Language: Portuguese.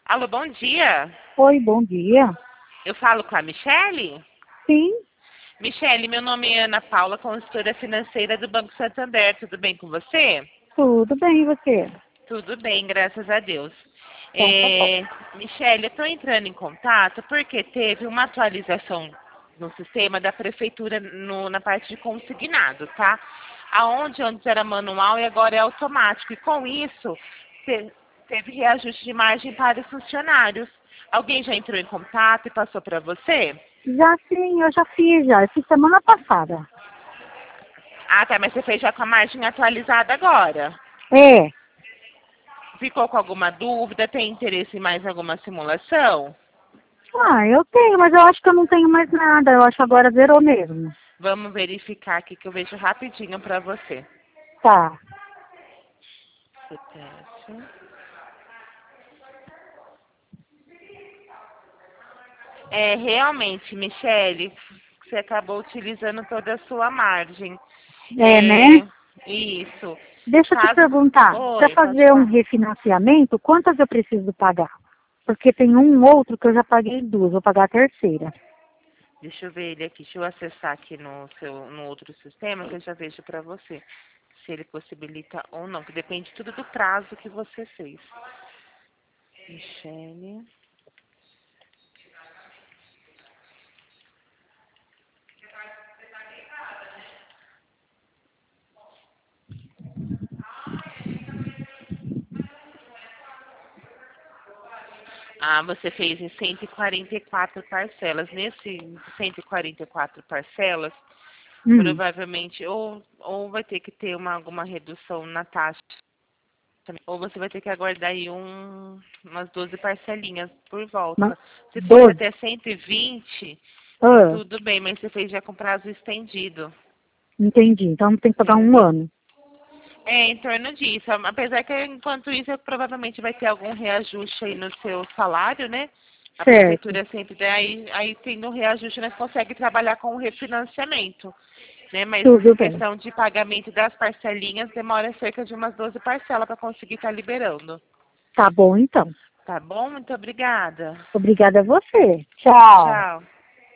Alô, bom dia. Oi, bom dia. Eu falo com a Michele? Sim, Michele, meu nome é Ana Paula, consultora financeira do Banco Santander. Tudo bem com você? tudo bem, e você? Tudo bem, graças a Deus. Então tá bom. Michele, eu estou entrando em contato porque teve uma atualização no sistema da prefeitura na parte de consignado, tá? Aonde antes era manual e agora é automático. E com isso, teve reajuste de margem para os funcionários. Alguém já entrou em contato e passou para você? Já sim, eu já fiz já. Eu fiz semana passada. Ah, tá, mas você fez já com a margem atualizada agora. É. Ficou com alguma dúvida? Tem interesse em mais alguma simulação? Ah, eu tenho, mas eu acho que eu não tenho mais nada. Eu acho que agora zerou mesmo. Vamos verificar aqui que eu vejo rapidinho para você. Tá. CPF. É, realmente, Michele, você acabou utilizando toda a sua margem. É, né? Isso. Deixa eu te Caso... perguntar. Para Oi, pode fazer um falar. refinanciamento, quantas eu preciso pagar? Porque tem um outro que eu já paguei duas. Vou pagar a terceira. Deixa eu ver ele aqui. Deixa eu acessar aqui no outro sistema que eu já vejo para você. Se ele possibilita ou não, que depende tudo do prazo que você fez. Michele. Ah, você fez em 144 parcelas. Nesse 144 parcelas, Hum. provavelmente ou vai ter que ter alguma redução na taxa, ou você vai ter que aguardar aí umas 12 parcelinhas por volta. Se fosse 12. até 120, Ah, tudo bem, mas você fez já com prazo estendido. entendi. Então tem que pagar Entendeu? um ano. É, em torno disso. Apesar que, enquanto isso, provavelmente vai ter algum reajuste aí no seu salário, né? A Certo. prefeitura sempre dá, aí tendo um reajuste, nós consegue trabalhar com o refinanciamento, né? Mas Tudo bem. questão de pagamento das parcelinhas demora cerca de umas 12 parcelas para conseguir estar liberando. Tá bom, então. Tá bom? Muito obrigada. Obrigada a você. Tchau. Tchau.